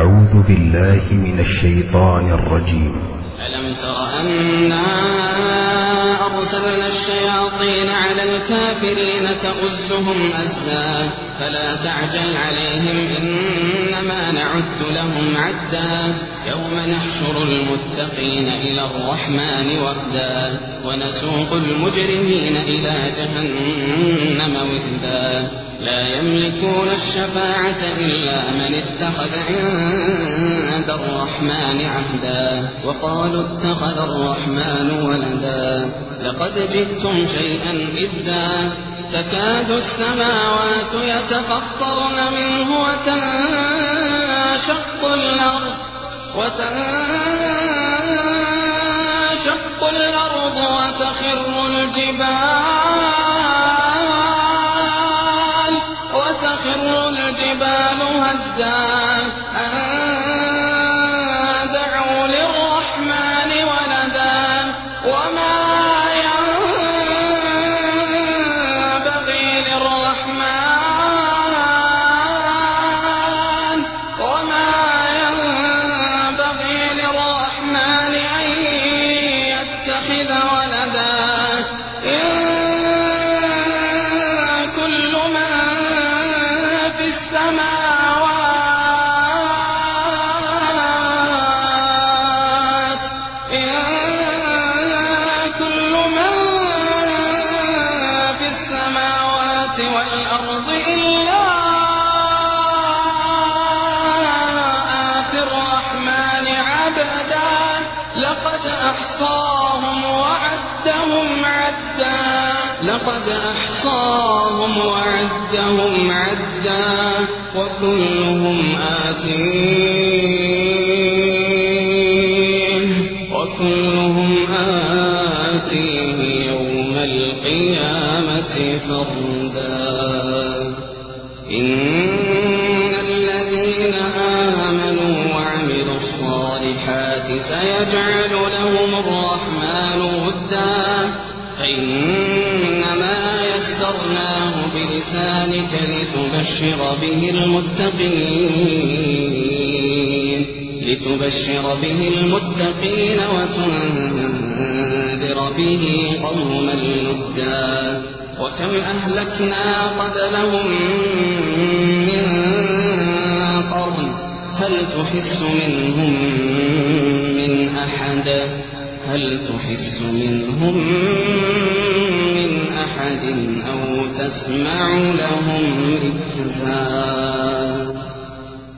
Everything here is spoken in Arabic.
أعوذ بالله من الشيطان الرجيم. ألم تر أنا أرسلنا الشياطين على الكافرين تؤزهم أزا فلا تعجل عليهم إنما نعد لهم عدا يوم نحشر المتقين إلى الرحمن وفدا ونسوق المجرمين إلى جهنم وفدا لا يملكون الشفاعة إلا من اتخذ عند الرحمن عهدا وقالوا اتخذ الرحمن ولدا لقد جئتم شيئا إدا تكاد السماوات يتفطرن منه وتنشق الأرض وتخر الجبال هدا أن دعوا للرحمن ولدا وما ينبغي للرحمن أن يتخذ ولدا إن كل من في السماوات والأرض إلا آتي الرحمن عبدا لقد أحصاهم وعدهم عدا وكلهم آتيه يوم القيامة فردا إن الذين آمنوا وعملوا الصالحات سيجعل لهم الرحمن ودا فإنما يسرناه بلسانك لتبشر به المتقين وتنذر به قوما لدا وكم أهلكنا قبلهم من قرن هل تحس منهم من أحد أو تسمع لهم ركزا.